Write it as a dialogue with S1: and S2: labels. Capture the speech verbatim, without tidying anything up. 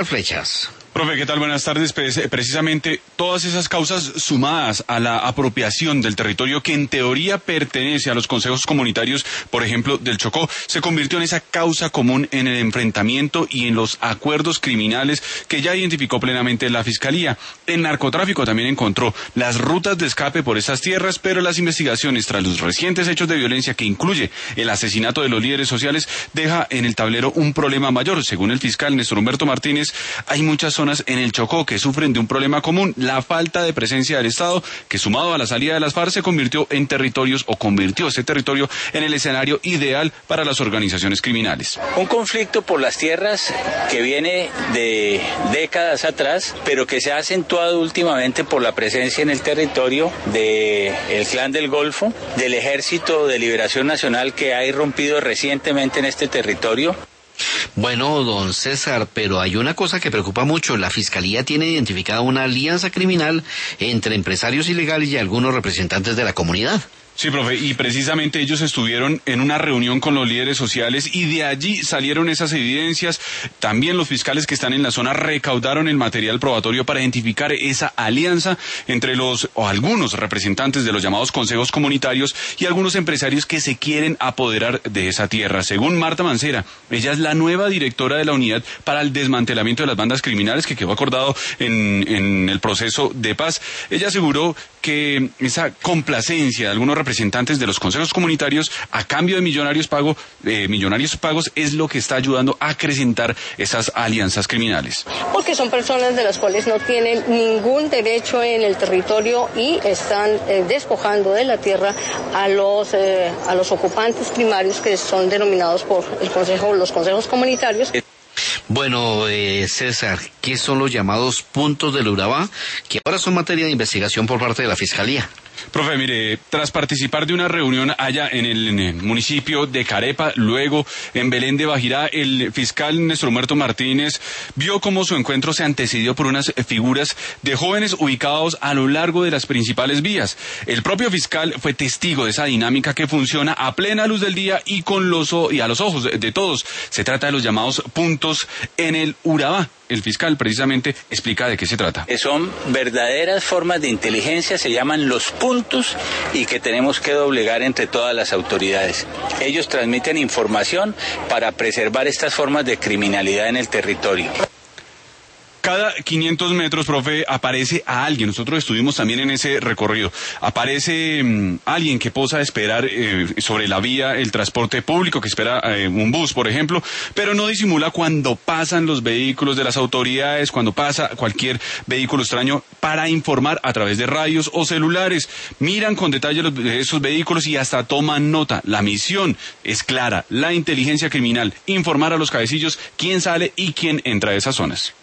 S1: Flechas.
S2: Profe, ¿qué tal? Buenas tardes. Precisamente todas esas causas sumadas a la apropiación del territorio que en teoría pertenece a los consejos comunitarios, por ejemplo, del Chocó, se convirtió en esa causa común en el enfrentamiento y en los acuerdos criminales que ya identificó plenamente la Fiscalía. El narcotráfico también encontró las rutas de escape por esas tierras, pero las investigaciones tras los recientes hechos de violencia que incluye el asesinato de los líderes sociales deja en el tablero un problema mayor. Según el fiscal Néstor Humberto Martínez, hay muchas zonas en el Chocó que sufren de un problema común, la falta de presencia del Estado, que sumado a la salida de las FARC se convirtió en territorios o convirtió ese territorio en el escenario ideal para las organizaciones criminales.
S3: Un conflicto por las tierras que viene de décadas atrás, pero que se ha acentuado últimamente por la presencia en el territorio del Clan del Golfo, del Ejército de Liberación Nacional que ha irrumpido recientemente en este territorio.
S1: Bueno, don César, pero hay una cosa que preocupa mucho. La Fiscalía tiene identificada una alianza criminal entre empresarios ilegales y algunos representantes de la comunidad.
S2: Sí, profe, y precisamente ellos estuvieron en una reunión con los líderes sociales y de allí salieron esas evidencias. También los fiscales que están en la zona recaudaron el material probatorio para identificar esa alianza entre los o algunos representantes de los llamados consejos comunitarios y algunos empresarios que se quieren apoderar de esa tierra. Según Marta Mancera, ella es la nueva directora de la Unidad para el Desmantelamiento de las Bandas Criminales que quedó acordado en, en el proceso de paz. Ella aseguró que esa complacencia de algunos representantes de los consejos comunitarios a cambio de millonarios pago, eh, millonarios pagos es lo que está ayudando a acrecentar esas alianzas criminales.
S4: Porque son personas de las cuales no tienen ningún derecho en el territorio y están eh, despojando de la tierra a los eh, a los ocupantes primarios que son denominados por el consejo, los consejos comunitarios.
S1: Bueno, eh, César, ¿qué son los llamados puntos del Urabá, que ahora son materia de investigación por parte de la Fiscalía?
S2: Profe, mire, tras participar de una reunión allá en el, en el municipio de Carepa, luego en Belén de Bajirá, el fiscal Néstor Humberto Martínez vio cómo su encuentro se antecedió por unas figuras de jóvenes ubicados a lo largo de las principales vías. El propio fiscal fue testigo de esa dinámica que funciona a plena luz del día y con los y a los ojos de, de todos. Se trata de los llamados puntos en el Urabá. El fiscal precisamente explica de qué se trata.
S3: Son verdaderas formas de inteligencia, se llaman los puntos y que tenemos que doblegar entre todas las autoridades. Ellos transmiten información para preservar estas formas de criminalidad en el territorio.
S2: Cada quinientos metros, profe, aparece a alguien. Nosotros estuvimos también en ese recorrido. Aparece um, alguien que posa a esperar eh, sobre la vía el transporte público, que espera eh, un bus, por ejemplo, pero no disimula cuando pasan los vehículos de las autoridades, cuando pasa cualquier vehículo extraño, para informar a través de radios o celulares. Miran con detalle los, esos vehículos y hasta toman nota. La misión es clara, la inteligencia criminal, informar a los cabecillos quién sale y quién entra a esas zonas.